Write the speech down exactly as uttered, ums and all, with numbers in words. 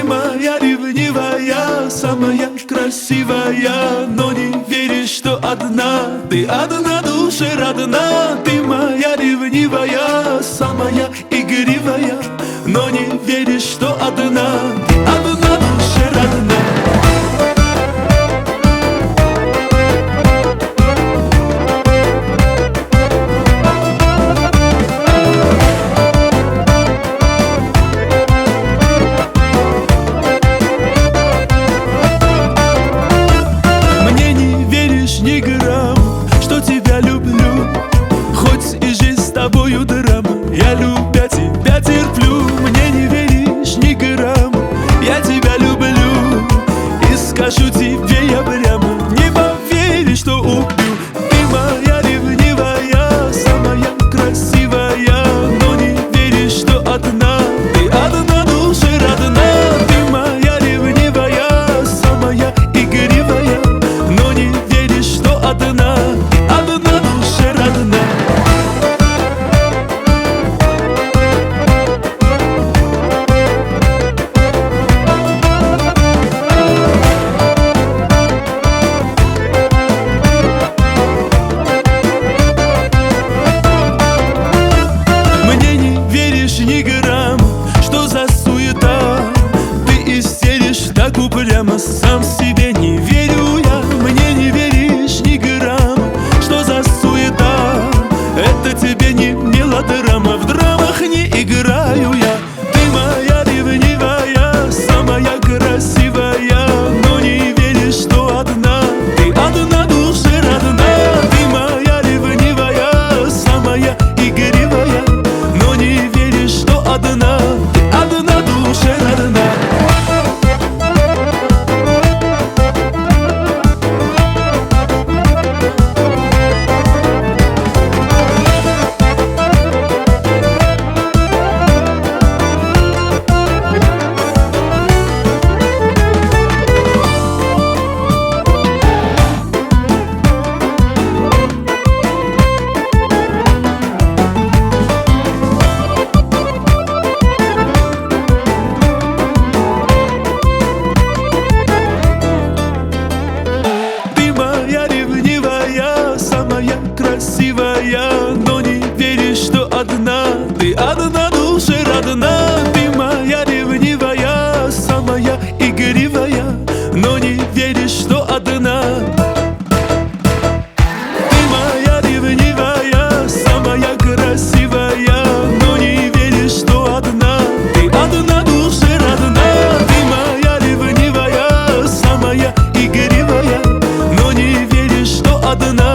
моя ревнивая, самая красивая, но не веришь, что одна. Ты одна душе родна. Ты моя ревнивая, самая игривая, но не веришь, что одна. Ты одна душе родна. Ни грамм, что тебя люблю, хоть и жизнь с тобою драма. Я, любя тебя, терплю. Мне не веришь ни грамм, я тебя люблю, и скажу тебе я прямо, не поверишь, что убью. Ты моя ревнивая, самая красивая, но не веришь, что одна. Ты одна душе родна. Ты моя ревнивая, самая игривая, но не веришь, одна, одна душе родна. Мне не веришь ни грамм, что за суета. Ты истеришь так упрямо, сам себе не верю я. Мне не веришь ни грамм, что за суета. Это тебе не мелодрама, в драмах не играю я. Ты моя ревнивая, самая красивая, но не веришь, что одна. Ты одна душе родна. Ты моя ревнивая, самая игривая, но не веришь, что одна. Ты одна душе родна. Самая красивая, но не веришь, что одна. Ты одна душе родна. Ты моя ревнивая, самая игривая, но не веришь, что одна. Ты моя ревнивая, самая красивая, но не веришь, что одна. Ты одна душе родна. Ты моя ревнивая, самая игривая, но не веришь, что одна.